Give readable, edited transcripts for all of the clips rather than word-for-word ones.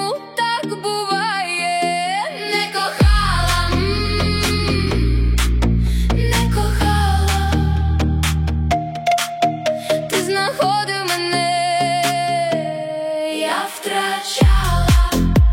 чому так буває. Не кохала, не кохала. Ти знаходив мене, я втрачала.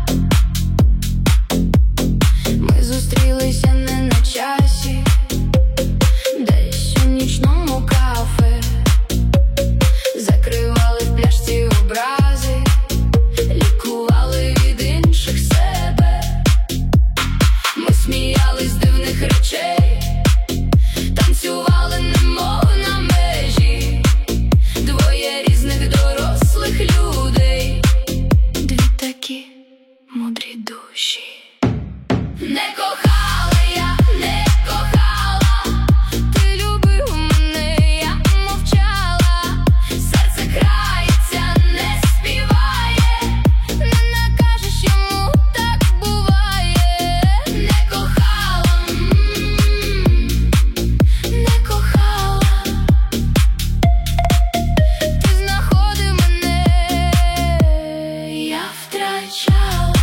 Ми зустрілися не на часі, десь у нічному кафе. Закривали в пляшці образи, лікували від інших себе. Ми сміялись з дивних речей, танцювали немов на межі. Двоє різних дорослих людей, дві такі мудрі душі. Не кохала я, не кохала. Ти любив мене, я мовчала. Серце крається, не співає. Не накажеш йому, так буває. Не кохала, не кохала. Ти знаходив мене, я втрачала.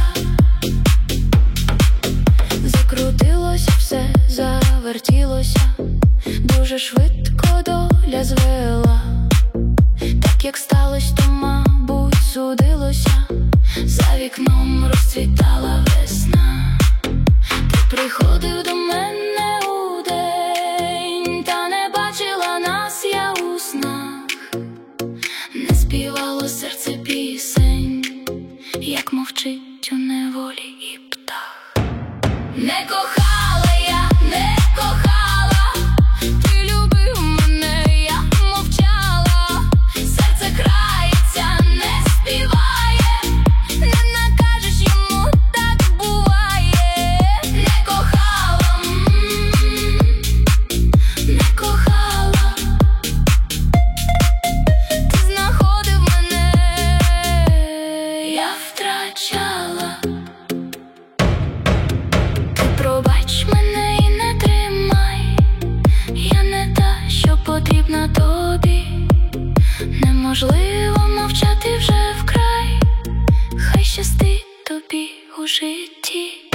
Закрутилося все, завертілося, дуже швидко доля звела. Так як сталося, то, мабуть, судилося. За вікном розцвітала весна. Ти приходив до мене удень, та не бачила нас я у снах. Не співало серце пісень, як мовчить у неволі і птах. Не кохала я, не кохала. Ти любив мене, я мовчала. Серце крається, не співає. Не накажеш йому, так буває. Не кохала, не кохала. Ти знаходив мене, я втрачала. Пробач мене і не тримай, я не та, що потрібна тобі. Неможливо мовчати вже вкрай, хай щастить тобі у житті.